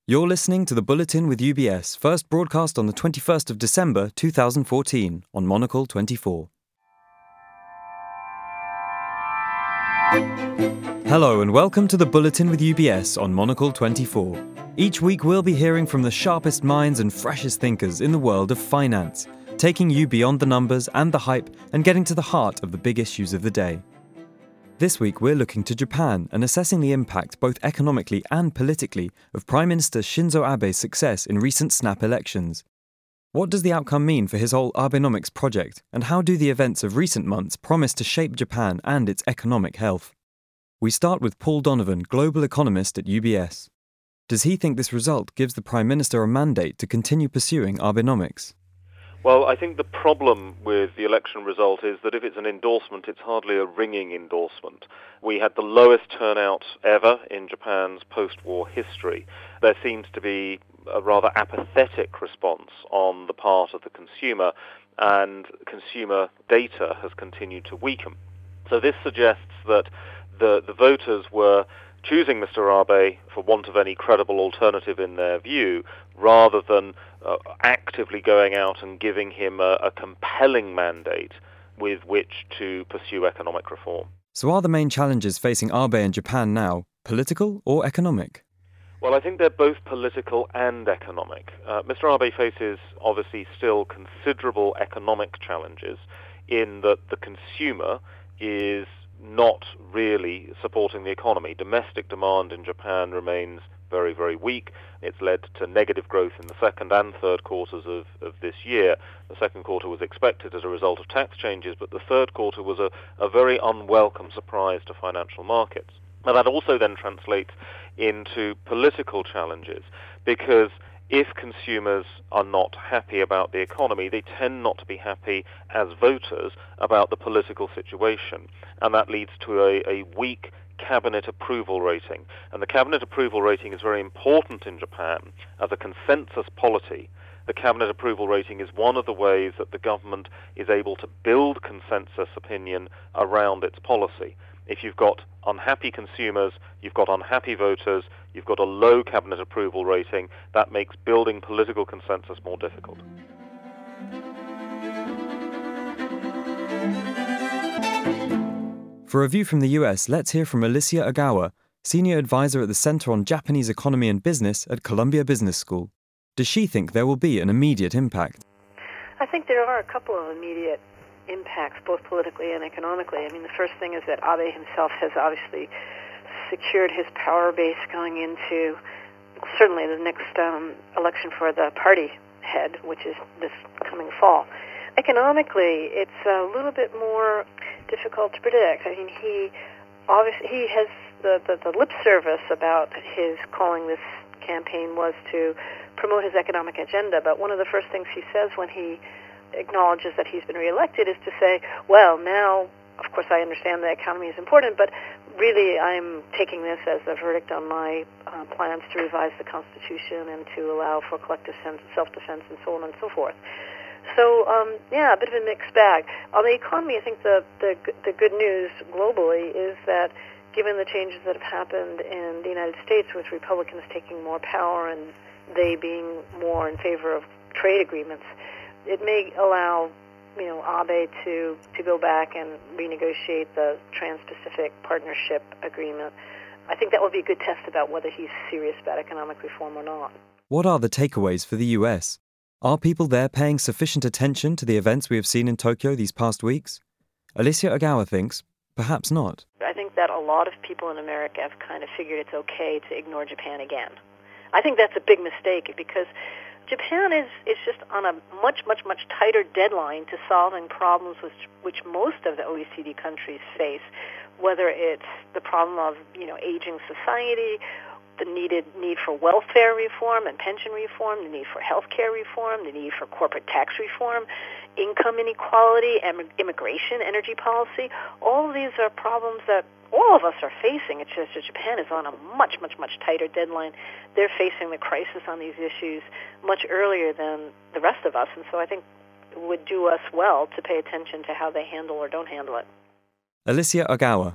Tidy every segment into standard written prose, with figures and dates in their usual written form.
You're listening to the Bulletin with UBS, first broadcast on the 21st of December 2014 on Monocle 24. Hello and welcome to the Bulletin with UBS on Monocle 24. Each week we'll be hearing from the sharpest minds and freshest thinkers in the world of finance, taking you beyond the numbers and the hype and getting to the heart of the big issues of the day. This week we're looking to Japan and assessing the impact both economically and politically of Prime Minister Shinzo Abe's success in recent snap elections. What does the outcome mean for his whole Abenomics project, and how do the events of recent months promise to shape Japan and its economic health? We start with Paul Donovan, global economist at UBS. Does he think this result gives the Prime Minister a mandate to continue pursuing Abenomics? Well, I think the problem with the election result is that if it's an endorsement, it's hardly a ringing endorsement. We had the lowest turnout ever in Japan's post-war history. There seems to be a rather apathetic response on the part of the consumer, and consumer data has continued to weaken. So this suggests that the voters were choosing Mr. Abe for want of any credible alternative in their view, rather than actively going out and giving him a compelling mandate with which to pursue economic reform. So are the main challenges facing Abe and Japan now political or economic? Well, I think they're both political and economic. Mr. Abe faces obviously still considerable economic challenges in that the consumer is not really supporting the economy. Domestic demand in Japan remains very, very weak. It's led to negative growth in the second and third quarters of this year. The second quarter was expected as a result of tax changes, but the third quarter was a very unwelcome surprise to financial markets. Now that also then translates into political challenges, because if consumers are not happy about the economy, they tend not to be happy as voters about the political situation. And that leads to a weak cabinet approval rating. And the cabinet approval rating is very important in Japan as a consensus polity. The cabinet approval rating is one of the ways that the government is able to build consensus opinion around its policy. If you've got unhappy consumers, you've got unhappy voters, you've got a low cabinet approval rating, that makes building political consensus more difficult. For a view from the US, let's hear from Alicia Ogawa, Senior Advisor at the Center on Japanese Economy and Business at Columbia Business School. Does she think there will be an immediate impact? I think there are a couple of immediate impacts, both politically and economically. I mean, the first thing is that Abe himself has obviously secured his power base going into certainly the next election for the party head, which is this coming fall. Economically, it's a little bit more difficult to predict. I mean, he has the lip service about his calling this campaign was to promote his economic agenda, but one of the first things he says when he acknowledges that he's been reelected is to say, well, now, of course, I understand the economy is important, but really I'm taking this as a verdict on my plans to revise the Constitution and to allow for collective self-defense and so on and so forth. So, a bit of a mixed bag. On the economy, I think the good news globally is that given the changes that have happened in the United States with Republicans taking more power and they being more in favor of trade agreements, it may allow, Abe to go back and renegotiate the Trans-Pacific Partnership Agreement. I think that will be a good test about whether he's serious about economic reform or not. What are the takeaways for the US? Are people there paying sufficient attention to the events we have seen in Tokyo these past weeks? Alicia Ogawa thinks perhaps not. I think that a lot of people in America have kind of figured it's okay to ignore Japan again. I think that's a big mistake because Japan is just on a much tighter deadline to solving problems which most of the OECD countries face, whether it's the problem of aging society, the need for welfare reform and pension reform, the need for health care reform, the need for corporate tax reform, income inequality, immigration, energy policy. All of these are problems that all of us are facing. It's just that Japan is on a much tighter deadline. They're facing the crisis on these issues much earlier than the rest of us, and so I think it would do us well to pay attention to how they handle or don't handle it. Alicia Ogawa.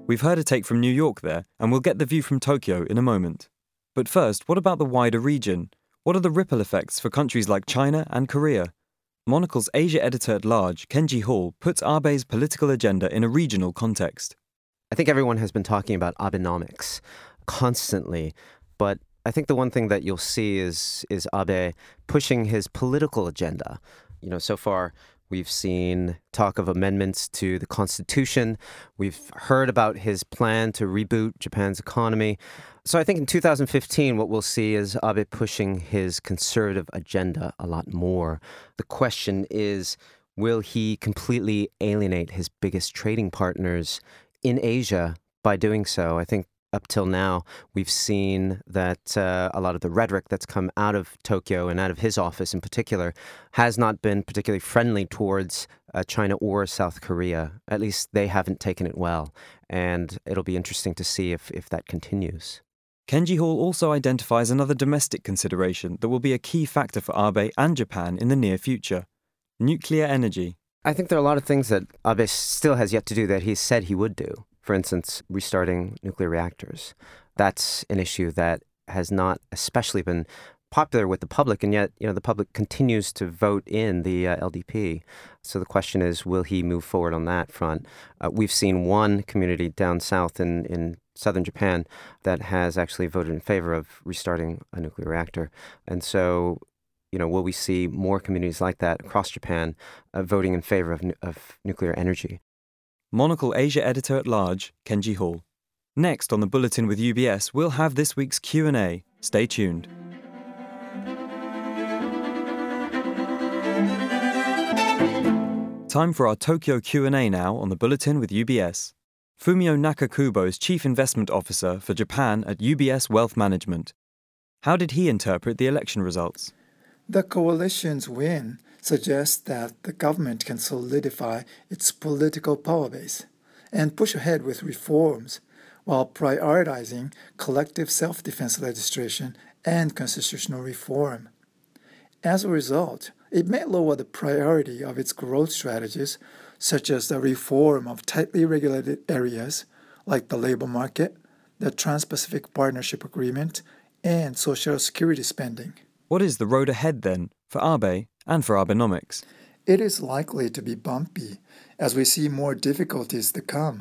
We've heard a take from New York there, and we'll get the view from Tokyo in a moment. But first, what about the wider region? What are the ripple effects for countries like China and Korea? Monocle's Asia editor-at-large, Kenji Hall, puts Abe's political agenda in a regional context. I think everyone has been talking about Abenomics constantly, but I think the one thing that you'll see is Abe pushing his political agenda. So far we've seen talk of amendments to the Constitution. We've heard about his plan to reboot Japan's economy. So I think in 2015, what we'll see is Abe pushing his conservative agenda a lot more. The question is, will he completely alienate his biggest trading partners in Asia by doing so? I think up till now, we've seen that a lot of the rhetoric that's come out of Tokyo and out of his office in particular has not been particularly friendly towards China or South Korea. At least they haven't taken it well. And it'll be interesting to see if that continues. Kenji Hall also identifies another domestic consideration that will be a key factor for Abe and Japan in the near future: nuclear energy. I think there are a lot of things that Abe still has yet to do that he said he would do. For instance, restarting nuclear reactors. That's an issue that has not especially been popular with the public, and yet, the public continues to vote in the LDP. So the question is, will he move forward on that front? We've seen one community down south in southern Japan that has actually voted in favor of restarting a nuclear reactor. And so, will we see more communities like that across Japan voting in favor of nuclear energy? Monocle Asia editor-at-large, Kenji Hall. Next on the Bulletin with UBS, we'll have this week's Q&A. Stay tuned. Time for our Tokyo Q&A now on the Bulletin with UBS. Fumio Nakakubo is Chief Investment Officer for Japan at UBS Wealth Management. How did he interpret the election results? The coalition's win suggests that the government can solidify its political power base and push ahead with reforms while prioritizing collective self-defense legislation and constitutional reform. As a result, it may lower the priority of its growth strategies, such as the reform of tightly regulated areas like the labor market, the Trans-Pacific Partnership Agreement, and Social Security spending. What is the road ahead, then, for Abe and for Abenomics? It is likely to be bumpy as we see more difficulties to come.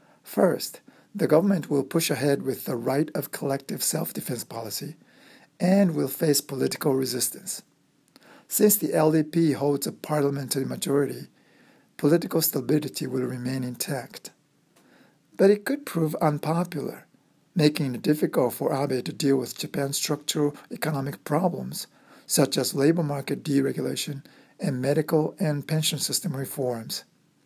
First, the government will push ahead with the right of collective self-defense policy and will face political resistance. Since the LDP holds a parliamentary majority, political stability will remain intact. But it could prove unpopular, making it difficult for Abe to deal with Japan's structural economic problems, such as labor market deregulation and medical and pension system reforms.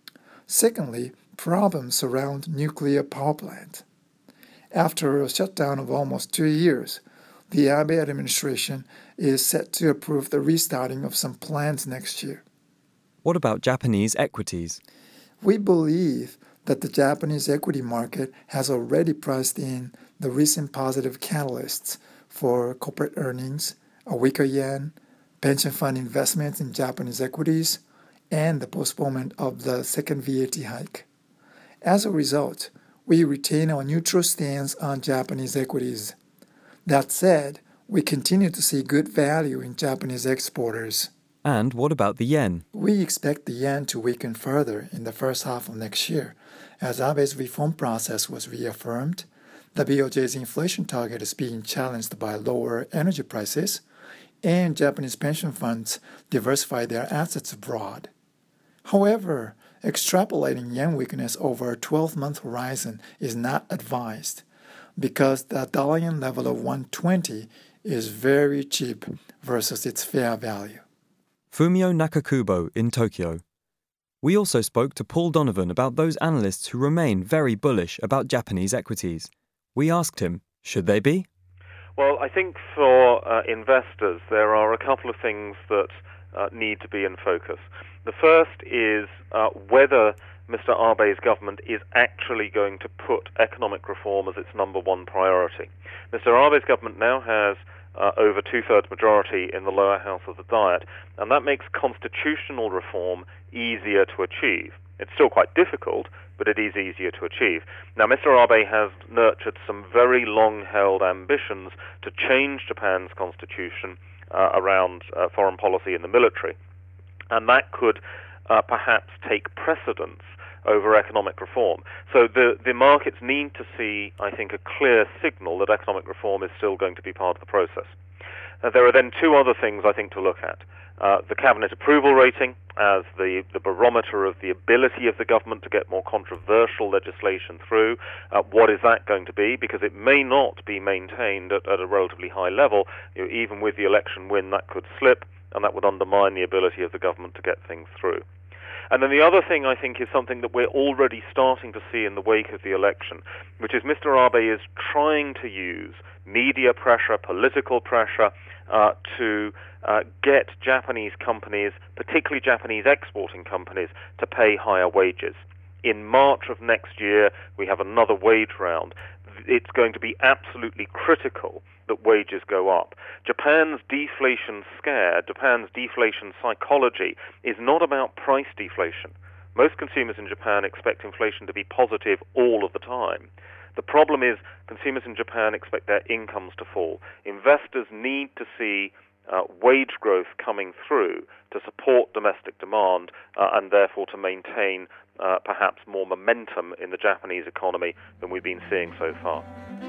Secondly, problems surround nuclear power plants. After a shutdown of almost 2 years, the Abe administration is set to approve the restarting of some plants next year. What about Japanese equities? We believe that the Japanese equity market has already priced in the recent positive catalysts for corporate earnings, a weaker yen, pension fund investments in Japanese equities, and the postponement of the second VAT hike. As a result, we retain our neutral stance on Japanese equities. That said, we continue to see good value in Japanese exporters. And what about the yen? We expect the yen to weaken further in the first half of next year, as Abe's reform process was reaffirmed, the BOJ's inflation target is being challenged by lower energy prices, and Japanese pension funds diversify their assets abroad. However, extrapolating yen weakness over a 12-month horizon is not advised, because the dollar-yen level of 120 is very cheap versus its fair value. Fumio Nakakubo in Tokyo. We also spoke to Paul Donovan about those analysts who remain very bullish about Japanese equities. We asked him, should they be? Well, I think for investors, there are a couple of things that need to be in focus. The first is whether Mr. Abe's government is actually going to put economic reform as its number one priority. Mr. Abe's government now has over two-thirds majority in the lower house of the Diet, and that makes constitutional reform easier to achieve. It's still quite difficult, but it is easier to achieve. Now, Mr. Abe has nurtured some very long-held ambitions to change Japan's constitution around foreign policy and the military, and that could perhaps take precedence over economic reform. So the markets need to see, I think, a clear signal that economic reform is still going to be part of the process. There are then two other things I think to look at. The cabinet approval rating as the barometer of the ability of the government to get more controversial legislation through. What is that going to be? Because it may not be maintained at a relatively high level. Even with the election win, that could slip, and that would undermine the ability of the government to get things through. And then the other thing, I think, is something that we're already starting to see in the wake of the election, which is Mr. Abe is trying to use media pressure, political pressure, to get Japanese companies, particularly Japanese exporting companies, to pay higher wages. In March of next year, we have another wage round. It's going to be absolutely critical that wages go up. Japan's deflation scare, Japan's deflation psychology is not about price deflation. Most consumers in Japan expect inflation to be positive all of the time. The problem is consumers in Japan expect their incomes to fall. Investors need to see wage growth coming through to support domestic demand and therefore to maintain perhaps more momentum in the Japanese economy than we've been seeing so far.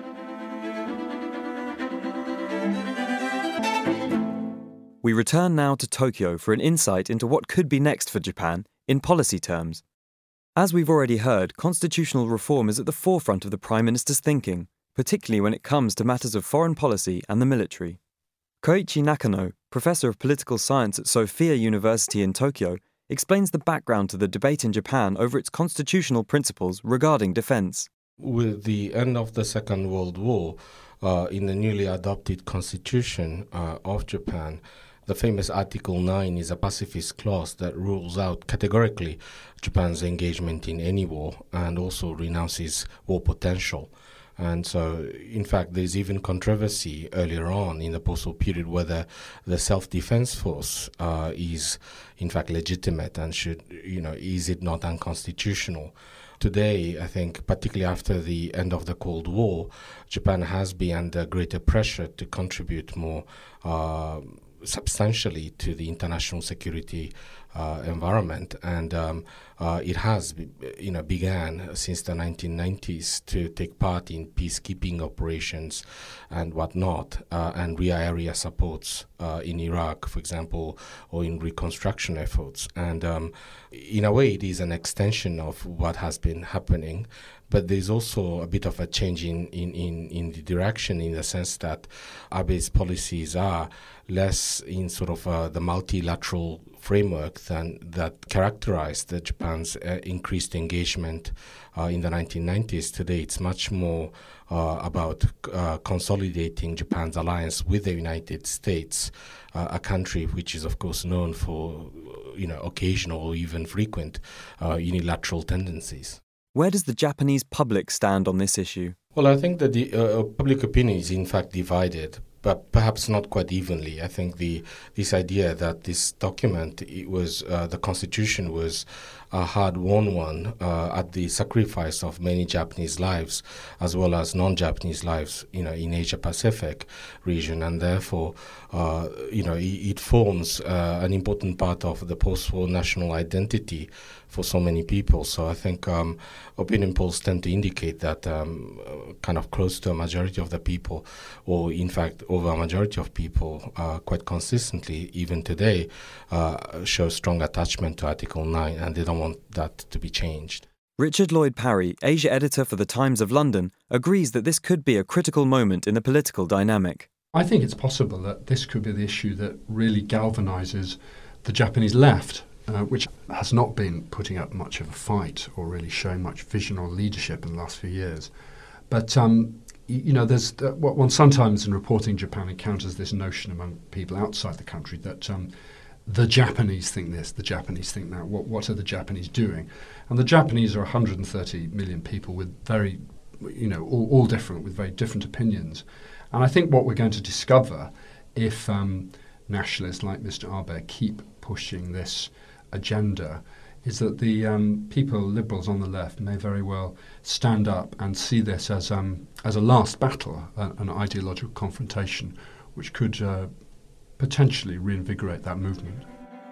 We return now to Tokyo for an insight into what could be next for Japan in policy terms. As we've already heard, constitutional reform is at the forefront of the Prime Minister's thinking, particularly when it comes to matters of foreign policy and the military. Koichi Nakano, Professor of Political Science at Sophia University in Tokyo, explains the background to the debate in Japan over its constitutional principles regarding defense. With the end of the Second World War, in the newly adopted constitution of Japan, the famous Article 9 is a pacifist clause that rules out categorically Japan's engagement in any war and also renounces war potential. And so, in fact, there's even controversy earlier on in the post-war period whether the self-defense force is, in fact, legitimate and is it not unconstitutional? Today, I think, particularly after the end of the Cold War, Japan has been under greater pressure to contribute more substantially to the international security environment, and it has, began since the 1990s to take part in peacekeeping operations and whatnot, and rear area supports in Iraq, for example, or in reconstruction efforts. And in a way, it is an extension of what has been happening. But there's also a bit of a change in the direction, in the sense that Abe's policies are less in sort of the multilateral framework than that characterized Japan's increased engagement in the 1990s. Today, it's much more about consolidating Japan's alliance with the United States, a country which is, of course, known for occasional or even frequent unilateral tendencies. Where does the Japanese public stand on this issue? Well, I think that the public opinion is in fact divided, but perhaps not quite evenly. I think this idea that this document, the Constitution was a hard-won one at the sacrifice of many Japanese lives, as well as non-Japanese lives, in Asia-Pacific region, and therefore, it forms an important part of the post-war national identity for so many people. So I think opinion polls tend to indicate that kind of close to a majority of the people, or in fact over a majority of people, quite consistently, even today, show strong attachment to Article 9, and they don't want that to be changed. Richard Lloyd Parry, Asia editor for The Times of London, agrees that this could be a critical moment in the political dynamic. I think it's possible that this could be the issue that really galvanises the Japanese left, which has not been putting up much of a fight or really showing much vision or leadership in the last few years. But, there's what one sometimes in reporting Japan encounters this notion among people outside the country that the Japanese think this, the Japanese think that. What are the Japanese doing? And the Japanese are 130 million people with very, all different, with very different opinions. And I think what we're going to discover if nationalists like Mr. Abe keep pushing this agenda is that the people, liberals on the left, may very well stand up and see this as a last battle, an ideological confrontation, which could potentially reinvigorate that movement.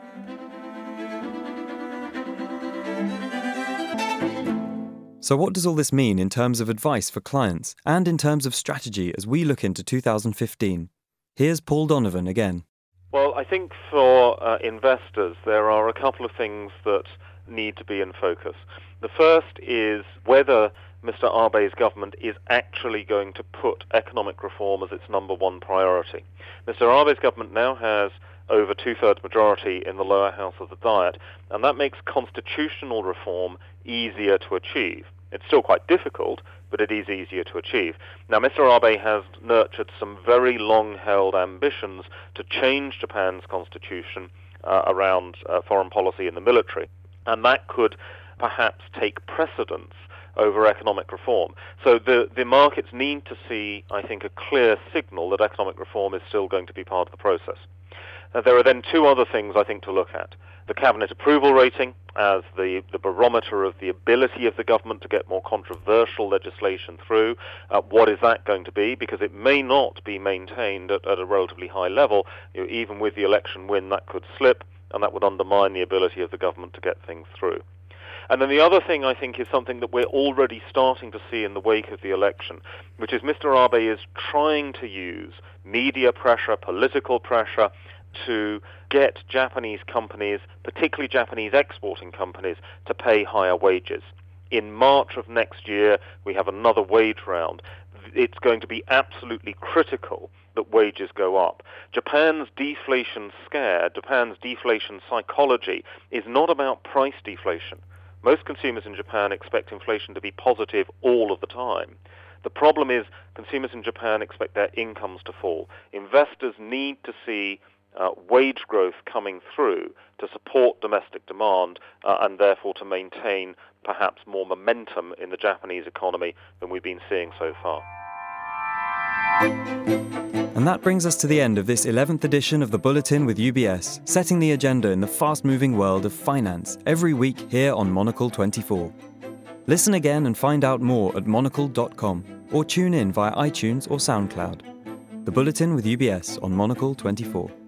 So what does all this mean in terms of advice for clients and in terms of strategy as we look into 2015? Here's Paul Donovan again. Well, I think for investors, there are a couple of things that need to be in focus. The first is whether Mr. Abe's government is actually going to put economic reform as its number one priority. Mr. Abe's government now has over two-thirds majority in the lower house of the Diet, and that makes constitutional reform easier to achieve. It's still quite difficult, but it is easier to achieve. Now, Mr. Abe has nurtured some very long-held ambitions to change Japan's constitution around foreign policy and the military, and that could perhaps take precedence over economic reform. So the markets need to see, I think, a clear signal that economic reform is still going to be part of the process. There are then two other things I think to look at. The cabinet approval rating as the barometer of the ability of the government to get more controversial legislation through. What is that going to be? Because it may not be maintained at a relatively high level. Even with the election win, that could slip, and that would undermine the ability of the government to get things through. And then the other thing, I think, is something that we're already starting to see in the wake of the election, which is Mr. Abe is trying to use media pressure, political pressure, to get Japanese companies, particularly Japanese exporting companies, to pay higher wages. In March of next year, we have another wage round. It's going to be absolutely critical that wages go up. Japan's deflation scare, Japan's deflation psychology is not about price deflation. Most consumers in Japan expect inflation to be positive all of the time. The problem is consumers in Japan expect their incomes to fall. Investors need to see wage growth coming through to support domestic demand and therefore to maintain perhaps more momentum in the Japanese economy than we've been seeing so far. And that brings us to the end of this 11th edition of the Bulletin with UBS, setting the agenda in the fast-moving world of finance every week here on Monocle 24. Listen again and find out more at monocle.com or tune in via iTunes or SoundCloud. The Bulletin with UBS on Monocle 24.